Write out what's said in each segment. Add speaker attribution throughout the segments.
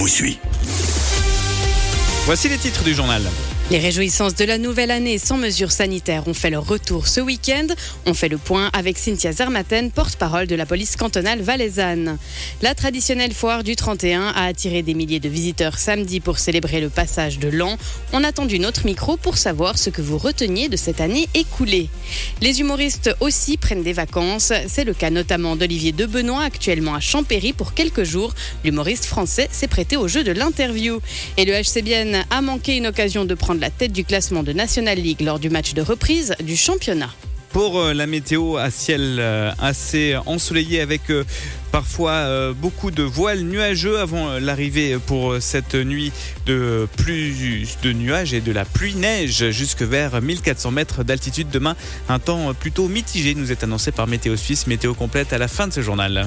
Speaker 1: vous suit.
Speaker 2: Voici les titres du journal.
Speaker 3: Les réjouissances de la nouvelle année sans mesures sanitaires ont fait leur retour ce week-end. On fait le point avec Cynthia Zermatten, porte-parole de la police cantonale valaisanne. La traditionnelle foire du 31 a attiré des milliers de visiteurs samedi pour célébrer le passage de l'an. On attend notre micro pour savoir ce que vous reteniez de cette année écoulée. Les humoristes aussi prennent des vacances. C'est le cas notamment d'Olivier Debenoit, actuellement à Champéry pour quelques jours. L'humoriste français s'est prêté au jeu de l'interview. Et le HC Bienne a manqué une occasion de prendre la tête du classement de National League lors du match de reprise du championnat.
Speaker 2: Pour la météo à ciel assez ensoleillé avec parfois beaucoup de voiles nuageux avant l'arrivée pour cette nuit de plus de nuages et de la pluie-neige jusque vers 1400 mètres d'altitude. Demain, un temps plutôt mitigé nous est annoncé par Météo Suisse. Météo complète à la fin de ce journal.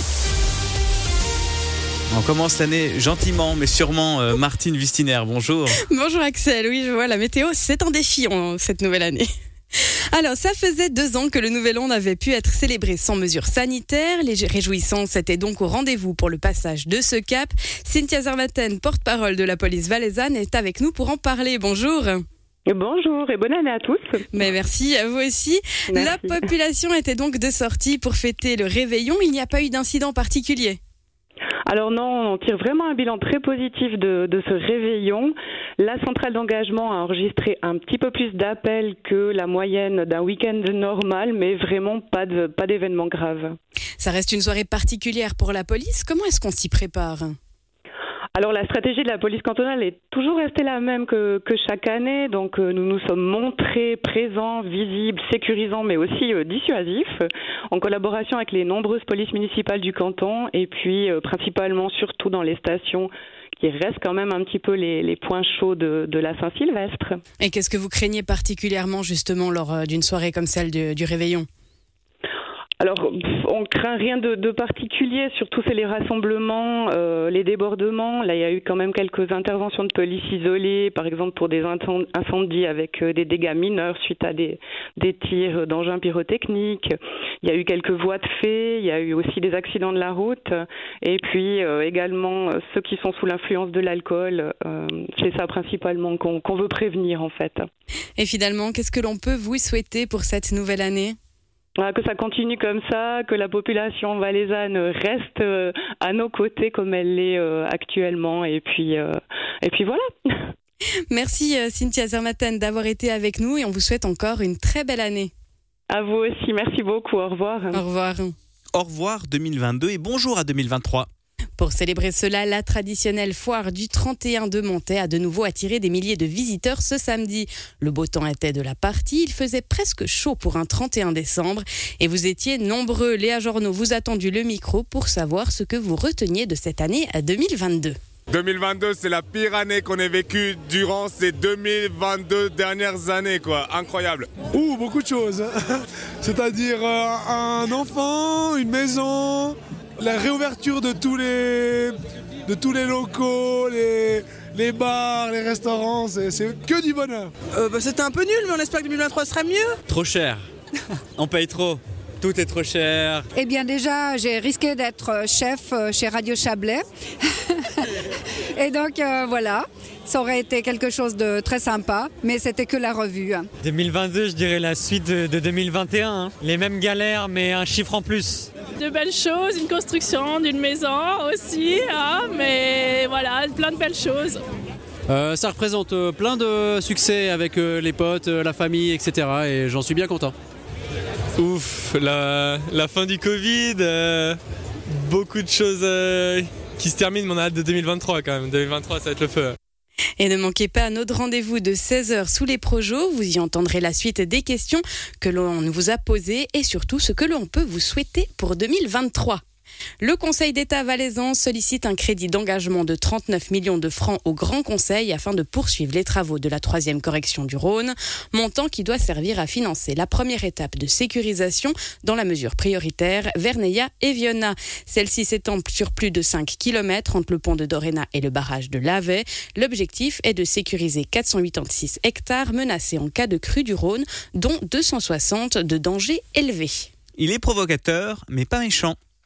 Speaker 2: On commence l'année gentiment, mais sûrement. Martine Wüstiner, bonjour.
Speaker 3: Bonjour Axel, oui je vois, la météo c'est un défi cette nouvelle année. Alors, ça faisait 2 ans que le Nouvel An n'avait pu être célébré sans mesures sanitaires. Les réjouissances étaient donc au rendez-vous pour le passage de ce cap. Cynthia Zermatten, porte-parole de la police valaisanne, est avec nous pour en parler. Bonjour.
Speaker 4: Bonjour et bonne année à tous.
Speaker 3: Mais merci à vous aussi.
Speaker 4: Merci.
Speaker 3: La population était donc de sortie pour fêter le réveillon. Il n'y a pas eu d'incident particulier.
Speaker 4: Alors non, on tire vraiment un bilan très positif de ce réveillon. La centrale d'engagement a enregistré un petit peu plus d'appels que la moyenne d'un week-end normal, mais vraiment pas d'événements graves.
Speaker 3: Ça reste une soirée particulière pour la police. Comment est-ce qu'on s'y prépare ?
Speaker 4: Alors la stratégie de la police cantonale est toujours restée la même que chaque année. Donc nous nous sommes montrés présents, visibles, sécurisants, mais aussi dissuasifs, en collaboration avec les nombreuses polices municipales du canton et puis principalement surtout dans les stations qui restent quand même un petit peu les points chauds de la Saint-Sylvestre.
Speaker 3: Et qu'est-ce que vous craignez particulièrement justement lors d'une soirée comme celle du réveillon ?
Speaker 4: Alors, on craint rien de particulier, surtout c'est les rassemblements, les débordements. Là, il y a eu quand même quelques interventions de police isolées, par exemple pour des incendies avec des dégâts mineurs suite à des tirs d'engins pyrotechniques. Il y a eu quelques voies de fait, il y a eu aussi des accidents de la route. Et puis également ceux qui sont sous l'influence de l'alcool, c'est ça principalement qu'on veut prévenir en fait.
Speaker 3: Et finalement, qu'est-ce que l'on peut vous souhaiter pour cette nouvelle année ?
Speaker 4: Que ça continue comme ça, que la population valaisanne reste à nos côtés comme elle l'est actuellement. Et puis voilà.
Speaker 3: Merci Cynthia Zermatten d'avoir été avec nous et on vous souhaite encore une très belle année.
Speaker 4: À vous aussi, merci beaucoup. Au revoir.
Speaker 3: Au revoir.
Speaker 2: Au revoir 2022 et bonjour à 2023.
Speaker 3: Pour célébrer cela, la traditionnelle foire du 31 de Montaix a de nouveau attiré des milliers de visiteurs ce samedi. Le beau temps était de la partie, il faisait presque chaud pour un 31 décembre et vous étiez nombreux. Léa Journeau vous a tendu le micro pour savoir ce que vous reteniez de cette année à 2022.
Speaker 5: 2022, c'est la pire année qu'on ait vécue durant ces 2022 dernières années, quoi. Incroyable.
Speaker 6: Beaucoup de choses. C'est-à-dire un enfant, une maison, la réouverture de tous les locaux, les bars, les restaurants, c'est que du bonheur.
Speaker 7: C'était un peu nul, mais on espère que 2023 sera mieux.
Speaker 8: Trop cher. On paye trop. Tout est trop cher.
Speaker 9: Eh bien déjà, j'ai risqué d'être chef chez Radio Chablais. Et donc voilà, ça aurait été quelque chose de très sympa, mais c'était que la revue.
Speaker 8: 2022, je dirais la suite de 2021. Les mêmes galères, mais un chiffre en plus.
Speaker 10: De belles choses, une construction d'une maison aussi, mais voilà, plein de belles choses.
Speaker 11: Ça représente plein de succès avec les potes, la famille, etc. Et j'en suis bien content.
Speaker 12: Ouf, la fin du Covid, beaucoup de choses qui se terminent, mais on a hâte de 2023 quand même. 2023, ça va être le feu.
Speaker 3: Et ne manquez pas notre rendez-vous de 16h sous les projos. Vous y entendrez la suite des questions que l'on vous a posées et surtout ce que l'on peut vous souhaiter pour 2023. Le Conseil d'État valaisan sollicite un crédit d'engagement de 39 millions de francs au Grand Conseil afin de poursuivre les travaux de la 3e correction du Rhône, montant qui doit servir à financer la première étape de sécurisation dans la mesure prioritaire Verneilla et Viona. Celle-ci s'étend sur plus de 5 km entre le pont de Doréna et le barrage de Lavey. L'objectif est de sécuriser 486 hectares menacés en cas de crue du Rhône, dont 260 de danger élevé.
Speaker 2: Il est provocateur, mais pas méchant.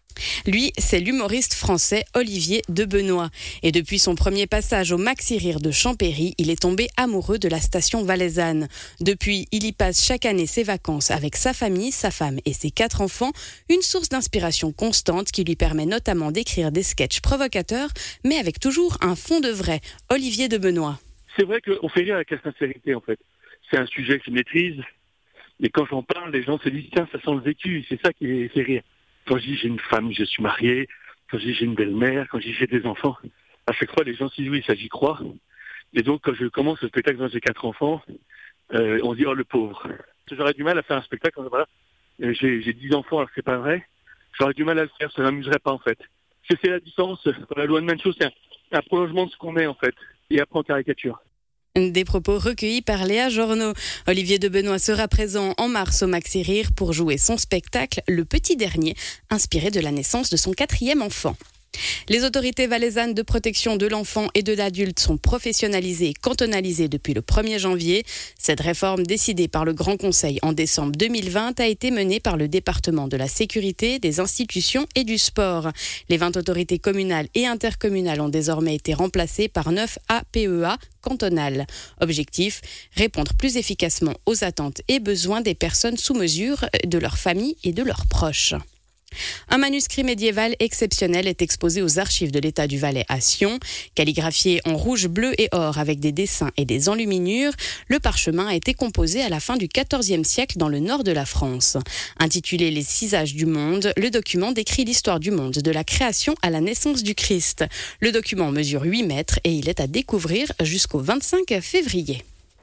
Speaker 3: Lui, c'est l'humoriste français Olivier de Benoît. Et depuis son premier passage au Maxi Rire de Champéry, il est tombé amoureux de la station valaisanne. Depuis, il y passe chaque année ses vacances avec sa famille, sa femme et ses 4 enfants, une source d'inspiration constante qui lui permet notamment d'écrire des sketchs provocateurs, mais avec toujours un fond de vrai. Olivier de Benoît.
Speaker 1: C'est vrai qu'on fait rire avec la sincérité, en fait. C'est un sujet que je maîtrise, et quand j'en parle, les gens se disent « Tiens, ça sent le vécu », c'est ça qui fait rire. Quand je dis j'ai une femme, je suis marié, quand je dis j'ai une belle-mère, quand je dis j'ai des enfants, à chaque fois les gens se disent oui, ça j'y crois. Et donc quand je commence le spectacle dans j'ai 4 enfants, on dit oh le pauvre. J'aurais du mal à faire un spectacle, voilà, j'ai 10 enfants alors que c'est pas vrai, j'aurais du mal à le faire, ça m'amuserait pas en fait. Parce que c'est la différence, la loi de Manchot, c'est un prolongement de ce qu'on est en fait, et après en caricature.
Speaker 3: Des propos recueillis par Léa Journeau. Olivier de Benoît sera présent en mars au Maxi Rire pour jouer son spectacle Le Petit Dernier, inspiré de la naissance de son 4e enfant. Les autorités valaisannes de protection de l'enfant et de l'adulte sont professionnalisées et cantonalisées depuis le 1er janvier. Cette réforme décidée par le Grand Conseil en décembre 2020 a été menée par le département de la sécurité, des institutions et du sport. Les 20 autorités communales et intercommunales ont désormais été remplacées par 9 APEA cantonales. Objectif, répondre plus efficacement aux attentes et besoins des personnes sous mesure, de leurs familles et de leurs proches. Un manuscrit médiéval exceptionnel est exposé aux archives de l'État du Valais à Sion. Calligraphié en rouge, bleu et or avec des dessins et des enluminures, le parchemin a été composé à la fin du XIVe siècle dans le nord de la France. Intitulé « Les 6 âges du monde », le document décrit l'histoire du monde de la création à la naissance du Christ. Le document mesure 8 mètres et il est à découvrir jusqu'au 25 février.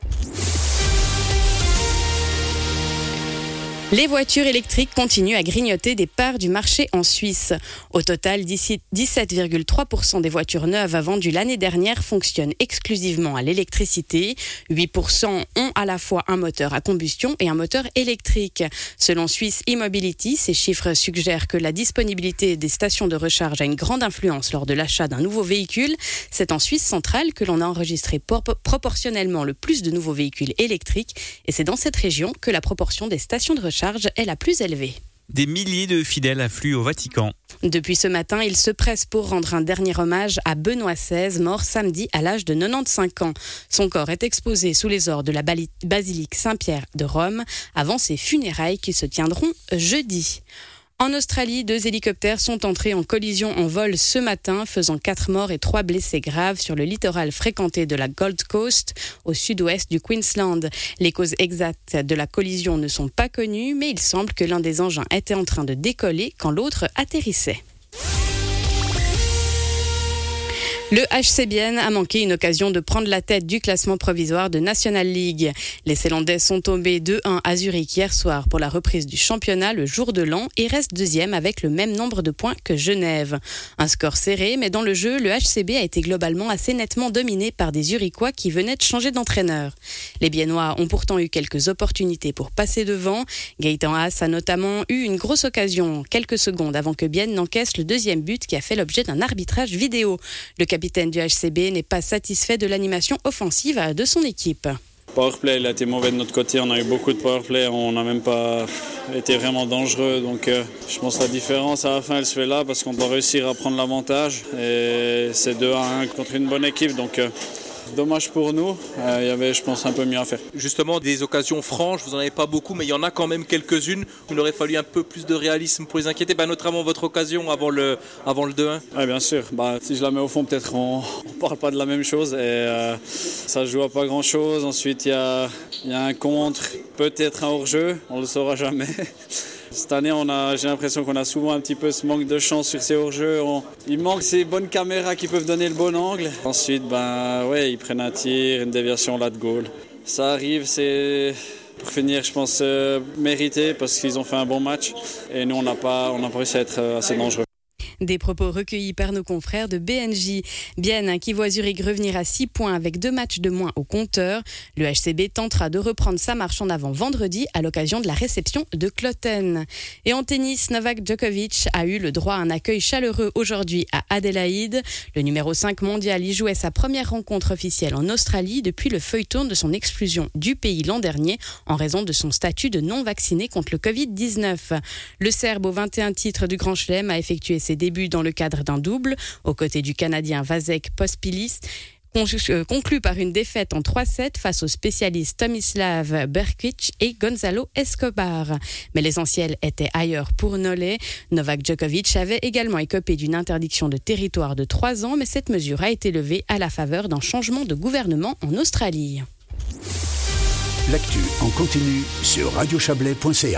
Speaker 3: Les voitures électriques continuent à grignoter des parts du marché en Suisse. Au total, 17,3% des voitures neuves vendues l'année dernière fonctionnent exclusivement à l'électricité. 8% ont à la fois un moteur à combustion et un moteur électrique. Selon Swiss E-Mobility, ces chiffres suggèrent que la disponibilité des stations de recharge a une grande influence lors de l'achat d'un nouveau véhicule. C'est en Suisse centrale que l'on a enregistré proportionnellement le plus de nouveaux véhicules électriques et c'est dans cette région que la proportion des stations de recharge est la plus élevée.
Speaker 2: Des milliers de fidèles affluent au Vatican.
Speaker 3: Depuis ce matin, ils se pressent pour rendre un dernier hommage à Benoît XVI, mort samedi à l'âge de 95 ans. Son corps est exposé sous les ors de la basilique Saint-Pierre de Rome avant ses funérailles qui se tiendront jeudi. En Australie, 2 hélicoptères sont entrés en collision en vol ce matin, faisant 4 morts et 3 blessés graves sur le littoral fréquenté de la Gold Coast, au sud-ouest du Queensland. Les causes exactes de la collision ne sont pas connues, mais il semble que l'un des engins était en train de décoller quand l'autre atterrissait. Le HC Bienne a manqué une occasion de prendre la tête du classement provisoire de National League. Les Célandais sont tombés 2-1 à Zurich hier soir pour la reprise du championnat le jour de l'an et restent 2e avec le même nombre de points que Genève. Un score serré, mais dans le jeu, le HCB a été globalement assez nettement dominé par des Zurichois qui venaient de changer d'entraîneur. Les Biennois ont pourtant eu quelques opportunités pour passer devant. Gaëtan Haas a notamment eu une grosse occasion quelques secondes avant que Bienne n'encaisse le 2e but qui a fait l'objet d'un arbitrage vidéo. Le capitaine du HCB n'est pas satisfait de l'animation offensive de son équipe.
Speaker 13: Powerplay, il a été mauvais de notre côté, on a eu beaucoup de powerplay, on n'a même pas été vraiment dangereux. Donc je pense que la différence à la fin elle se fait là parce qu'on doit réussir à prendre l'avantage. Et c'est 2-1 contre une bonne équipe, donc dommage pour nous, il y avait je pense un peu mieux à faire.
Speaker 14: Justement des occasions franches, vous n'en avez pas beaucoup mais il y en a quand même quelques-unes où il aurait fallu un peu plus de réalisme pour les inquiéter, notamment votre occasion avant le 2-1.
Speaker 13: Oui bien sûr, si je la mets au fond peut-être on ne parle pas de la même chose et ça ne joue à pas grand chose. Ensuite il y a un contre, peut-être un hors-jeu, on ne le saura jamais. Cette année, j'ai l'impression qu'on a souvent un petit peu ce manque de chance sur ces hors-jeux. Il manque ces bonnes caméras qui peuvent donner le bon angle. Ensuite, ils prennent un tir, une déviation là de goal. Ça arrive, c'est pour finir, je pense, mérité parce qu'ils ont fait un bon match. Et nous, on n'a pas réussi à être assez dangereux.
Speaker 3: Des propos recueillis par nos confrères de BNJ. Bienne qui voit Zurich revenir à 6 points avec 2 matchs de moins au compteur. Le HCB tentera de reprendre sa marche en avant vendredi à l'occasion de la réception de Kloten. Et en tennis, Novak Djokovic a eu le droit à un accueil chaleureux aujourd'hui à Adélaïde. Le numéro 5 mondial y jouait sa première rencontre officielle en Australie depuis le feuilleton de son exclusion du pays l'an dernier en raison de son statut de non-vacciné contre le Covid-19. Le Serbe, aux 21 titres du Grand Chelem, a effectué ses débuts dans le cadre d'un double, aux côtés du Canadien Vasek Pospilis, conclu par une défaite en 3-7 face aux spécialistes Tomislav Berkic et Gonzalo Escobar. Mais l'essentiel était ailleurs pour Nolé. Novak Djokovic avait également écopé d'une interdiction de territoire de 3 ans, mais cette mesure a été levée à la faveur d'un changement de gouvernement en Australie.
Speaker 15: L'actu en continu sur radiochablais.ca.